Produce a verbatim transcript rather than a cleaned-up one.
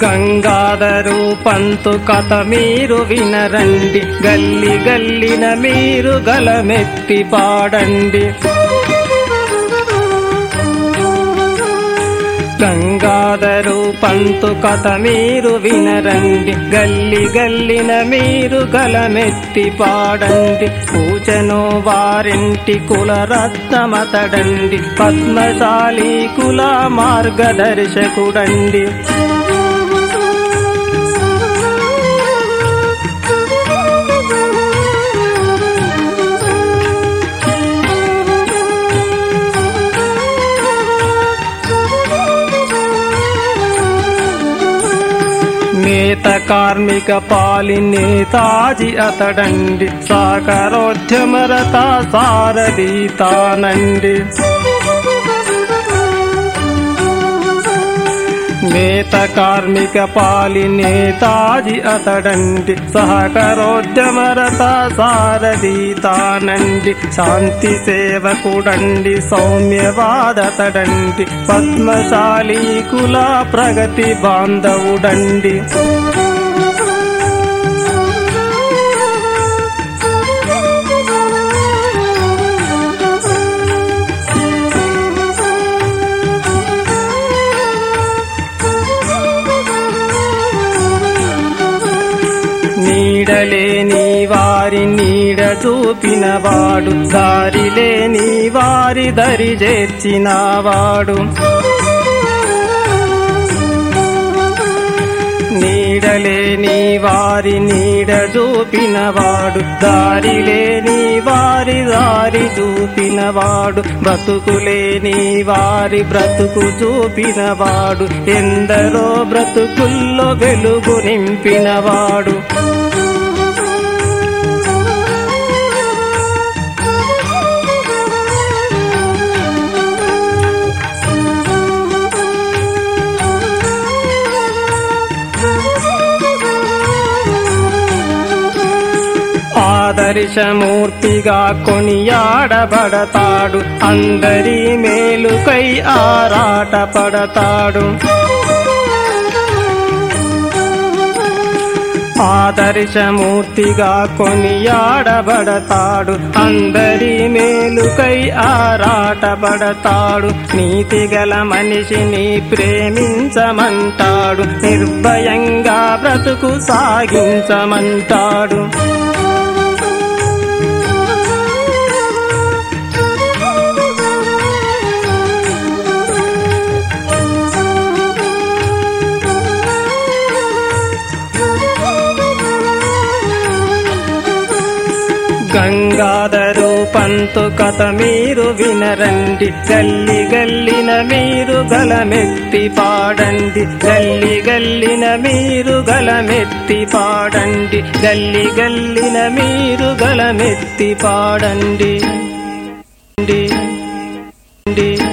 గంగాధరు పంతు కథ మీరు వినరండి, గల్లి గల్లిన మీరు గలమెత్తి పాడండి. గంగాధరు పంతు కథ మీరు వినరండి, గల్లి గల్లిన మీరు గలమెత్తి పాడండి. పూజను వారింటి కులరత్నమతడండి, పద్మశాలి కుల మార్గదర్శకుడండి. నేత కార్మిక పాలి నేతాజీ అతడండి, సాకారోద్యమరత సారథి తానండి. నేత కార్మిక పాలి నేతాజీ అతడండి, సహకారోద్యమరత సారథి తానండి. శాంతి సేవకుడండి, సౌమ్యవాదతడండి, పద్మశాలి కుల ప్రగతి బాంధవుడండి. నీడలేని వారి నీడ చూపినవాడు, దారిలేని వారి దరి చేర్చినవాడు. నీడలేని వారి నీడ చూపినవాడు, దారిలేని వారి దారి చూపినవాడు. బ్రతుకులేని వారి బ్రతుకు చూపినవాడు, ఎందరో బ్రతుకుల్లో వెలుగు నింపినవాడు. ఆదర్శమూర్తిగా కొనియాడబడతాడు, అందరి మేలుకై ఆరాటపడతాడు. ఆదర్శమూర్తిగా కొనియాడబడతాడు, అందరి మేలుకై ఆరాటపడతాడు. నీతిగల మనిషిని ప్రేమించమంటాడు, నిర్భయంగా బ్రతుకు సాగించమంటాడు. గంగాధరు పంతు కథ మీరు వినరండి, గల్లి గల్లిన మీరు గలమెత్తి పాడండి. గల్లి గల్లిన మీరు గలమెత్తి పాడండి, గల్లి గల్లిన మీరు గలమెత్తి పాడండి.